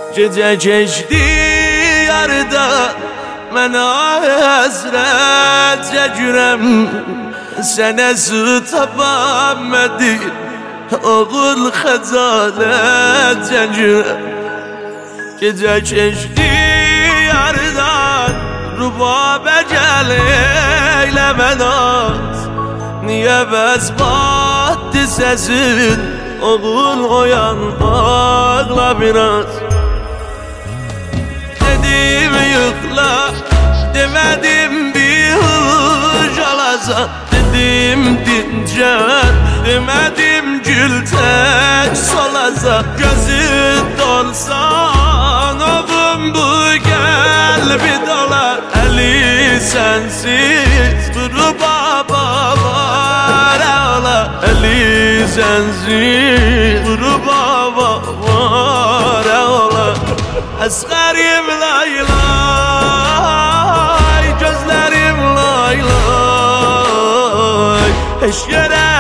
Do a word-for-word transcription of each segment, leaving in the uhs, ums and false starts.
Gece geçti yarıda Mənə həsrət çəkirəm Sənə sıtapam mədir Oğul xəcalət çəkirəm Gece geçti yarıdan Rubabə gəl eyləmə naz Niyə vəzbatdı səsin Oğul oyan ağla biraz Dedim yıkla demedim bir hıç alasan Dedim dincel demedim gül tek solasan Gözün dolsan oğlum bu kalbi dolar Eli sensiz duru baba var ağla Eli sensiz duru baba var ağla Əsğərim laylay, gözlərim laylay Heç yerə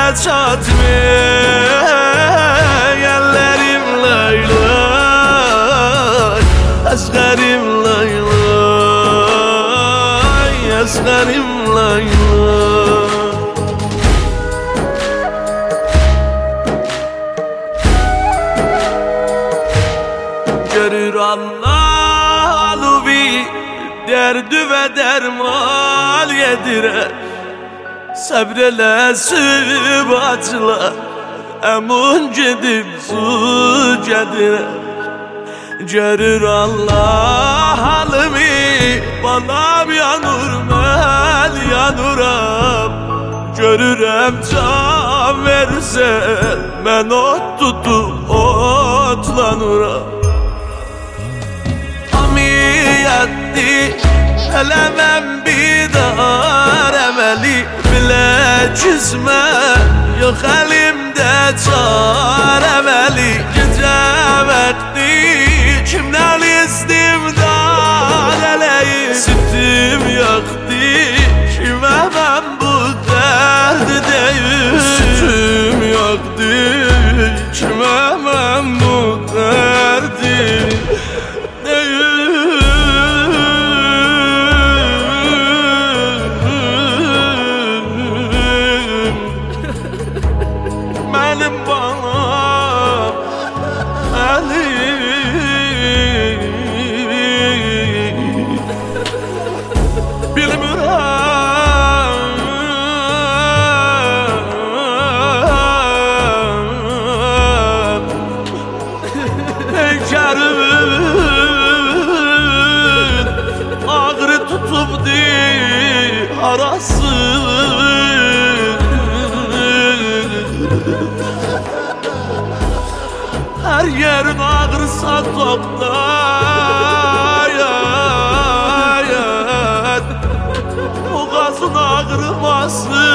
çatmır, əllərim laylay Əsğərim laylay, əsğərim laylay Görür Allah alubi Derdi ve dermal yedirer Səbrələsib acılar Əmun gedib su gədirər Görür Allah halimi Balam yanur mən yanuram Görürəm can versən Mən ot tutub otlanuram Amiyatdi Eləməm bidar əməli Bilə küsmə Yox əlimdə çar əməli Gecə vəqti Kimdən istimdad ələyim Sütüm yoxdi Kimə mən bu dərdi deyim Sütüm yoxdi Kimə mən bu dərdi Mənim balam Əli Bilmirəm Heykərimin Ağrı tutubdi arası Her yerin ağrısa toklayat Boğazın ağrımasın